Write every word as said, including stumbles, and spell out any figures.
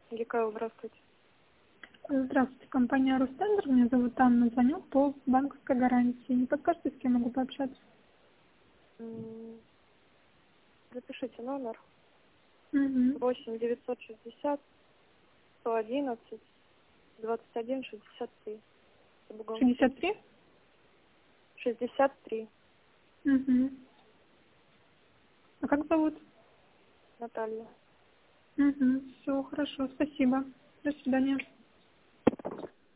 Гикао, здравствуйте. Здравствуйте, компания Рустендер. Меня зовут Анна. Звоню по банковской гарантии. Не подскажете, с кем могу пообщаться? М, Запишите номер Угу. восемь девятьсот шестьдесят сто одиннадцать двадцать один шестьдесят три. шестьдесят три? шестьдесят три. Угу. А как зовут? Наталья. Угу. Все, хорошо, спасибо. До свидания.